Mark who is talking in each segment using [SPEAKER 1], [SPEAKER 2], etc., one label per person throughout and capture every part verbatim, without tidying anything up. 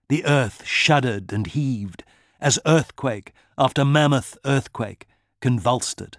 [SPEAKER 1] The earth shuddered and heaved as earthquake after mammoth earthquake convulsed it.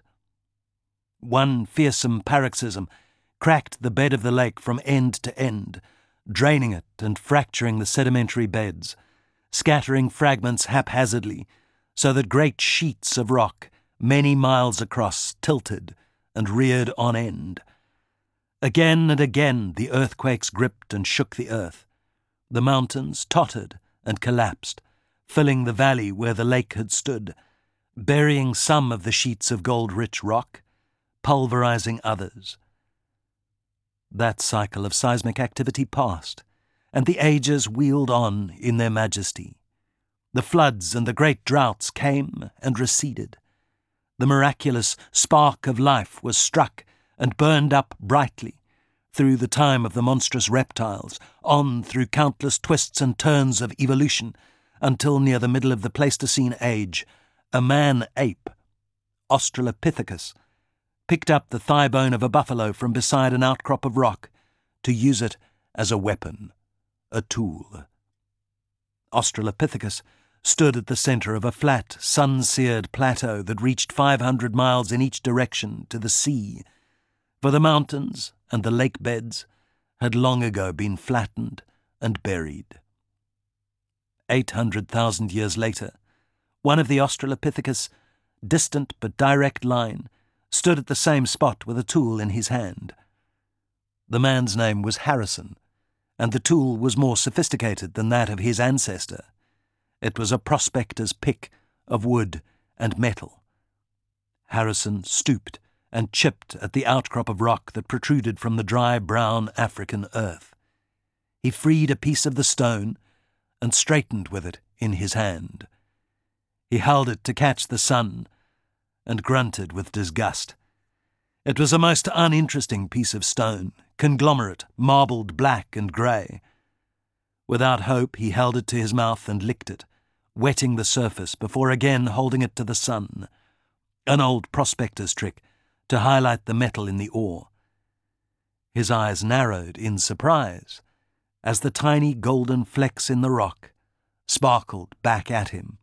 [SPEAKER 1] One fearsome paroxysm cracked the bed of the lake from end to end, draining it and fracturing the sedimentary beds, scattering fragments haphazardly, so that great sheets of rock, many miles across, tilted and reared on end. Again and again the earthquakes gripped and shook the earth. The mountains tottered and collapsed, filling the valley where the lake had stood, burying some of the sheets of gold-rich rock, pulverizing others. That cycle of seismic activity passed, and the ages wheeled on in their majesty. The floods and the great droughts came and receded. The miraculous spark of life was struck and burned up brightly, through the time of the monstrous reptiles, on through countless twists and turns of evolution, until near the middle of the Pleistocene age, a man-ape, Australopithecus, picked up the thigh bone of a buffalo from beside an outcrop of rock to use it as a weapon, a tool. Australopithecus stood at the center of a flat, sun-seared plateau that reached five hundred miles in each direction to the sea, for the mountains and the lake beds had long ago been flattened and buried. Eight hundred thousand years later, one of the Australopithecus' distant but direct line stood at the same spot with a tool in his hand. The man's name was Harrison, and the tool was more sophisticated than that of his ancestor. It was a prospector's pick of wood and metal. Harrison stooped and chipped at the outcrop of rock that protruded from the dry brown African earth. He freed a piece of the stone and straightened with it in his hand. He held it to catch the sun and grunted with disgust. It was a most uninteresting piece of stone, conglomerate, marbled black and grey. Without hope, he held it to his mouth and licked it, wetting the surface before again holding it to the sun, an old prospector's trick to highlight the metal in the ore. His eyes narrowed in surprise as the tiny golden flecks in the rock sparkled back at him.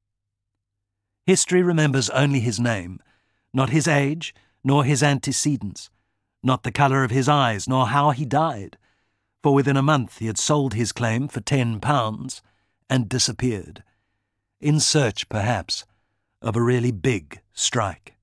[SPEAKER 1] History remembers only his name, not his age, nor his antecedents, not the colour of his eyes, nor how he died, for within a month he had sold his claim for ten pounds and disappeared, in search, perhaps, of a really big strike.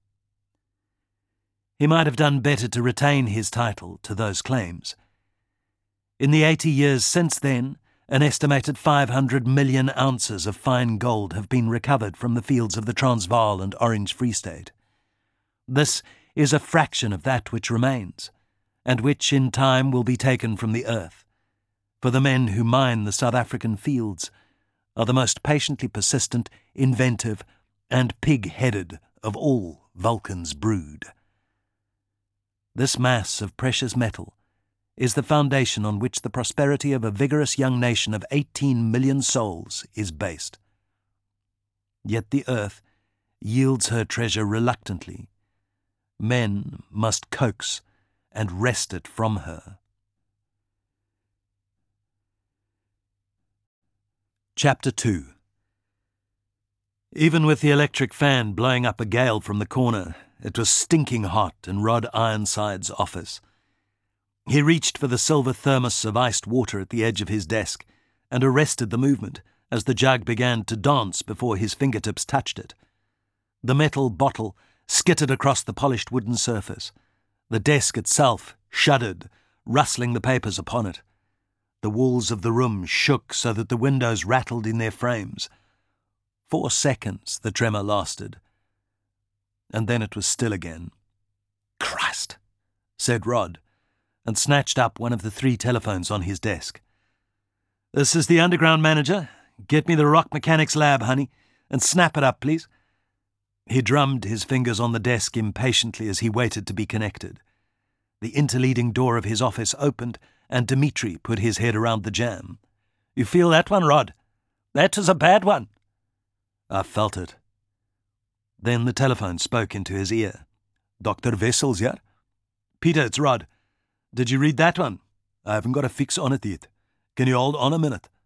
[SPEAKER 1] He might have done better to retain his title to those claims. In the eighty years since then, an estimated five hundred million ounces of fine gold have been recovered from the fields of the Transvaal and Orange Free State. This is a fraction of that which remains, and which in time will be taken from the earth, for the men who mine the South African fields are the most patiently persistent, inventive, and pig-headed of all Vulcan's brood. This mass of precious metal is the foundation on which the prosperity of a vigorous young nation of eighteen million souls is based. Yet the earth yields her treasure reluctantly. Men must coax and wrest it from her. Chapter two. Even with the electric fan blowing up a gale from the corner, it was stinking hot in Rod Ironside's office. He reached for the silver thermos of iced water at the edge of his desk and arrested the movement as the jug began to dance before his fingertips touched it. The metal bottle skittered across the polished wooden surface. The desk itself shuddered, rustling the papers upon it. The walls of the room shook so that the windows rattled in their frames. Four seconds the tremor lasted, and then it was still again. "Christ," said Rod, and snatched up one of the three telephones on his desk. "This is the underground manager. Get me the rock mechanics lab, honey, and snap it up, please." He drummed his fingers on the desk impatiently as he waited to be connected. The interleading door of his office opened, and Dimitri put his head around the jamb. "You feel that one, Rod? That was a bad one." "I felt it." Then the telephone spoke into his ear. "Doctor Wessels, yeah? Peter, it's Rod. Did you read that one? I haven't got a fix on it yet. Can you hold on a minute?"